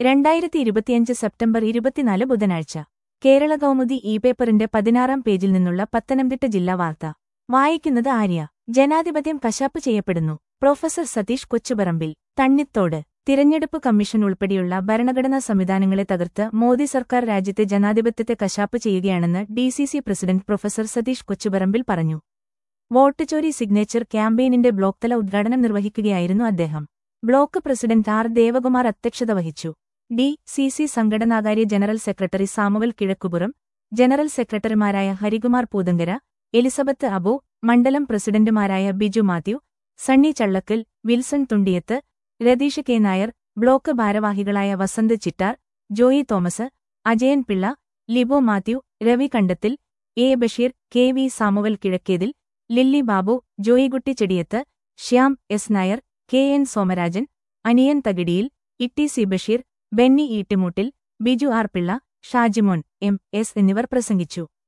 2025 September 24 ബുധനാഴ്ച കേരള കൗമുദി പേപ്പറിന്റെ 16-ാം പേജിൽ നിന്നുള്ള പത്തനംതിട്ട ജില്ലാ വാർത്ത വായിക്കുന്നത് ആര്യ. ജനാധിപത്യം കശാപ്പ് ചെയ്യപ്പെടുന്നു. പ്രൊഫസർ സതീഷ് കൊച്ചുപറമ്പിൽ. തണ്ണിത്തോട്. തിരഞ്ഞെടുപ്പ് കമ്മീഷൻ ഉൾപ്പെടെയുള്ള ഭരണഘടനാ സംവിധാനങ്ങളെ തകർത്ത് മോദി സർക്കാർ രാജ്യത്തെ ജനാധിപത്യത്തെ കശാപ്പ് ചെയ്യുകയാണെന്ന് DCC president professor Satheesh Kochuparambil പറഞ്ഞു. വോട്ട് ചോരി സിഗ്നേച്ചർ ക്യാമ്പയിനിന്റെ ബ്ലോക്ക് തല ഉദ്ഘാടനം നിർവഹിക്കുകയായിരുന്നു അദ്ദേഹം. ബ്ലോക്ക് പ്രസിഡന്റ് ആർ ദേവകുമാർ അധ്യക്ഷത വഹിച്ചു. ഡി.സി.സി സംഘടനാകാര്യ general secretary Samuel Kizhakkupuram, general സെക്രട്ടറിമാരായ ഹരികുമാർ പൂതങ്കര, എലിസബത്ത് അബു, മണ്ഡലം പ്രസിഡന്റുമാരായ Biju Mathew, Sunny Challakkal, Wilson Thundiyath, Ratheesh K Nair, block ഭാരവാഹികളായ Vasanth Chittar, Joy Thomas, Ajayan Pillai, Libo Mathew, Ravi Kandathil, A Basheer, K V Samuel Kizhakkethil, Lilly Babu, Joykutty Chediyath, Shyam S Nair, K N Somarajan, Aniyan Thakidiyil, Itty C Basheer, Benny Eettimoottil, Biju R Pillai, Shajimon M S എന്നിവർ പ്രസംഗിച്ചു.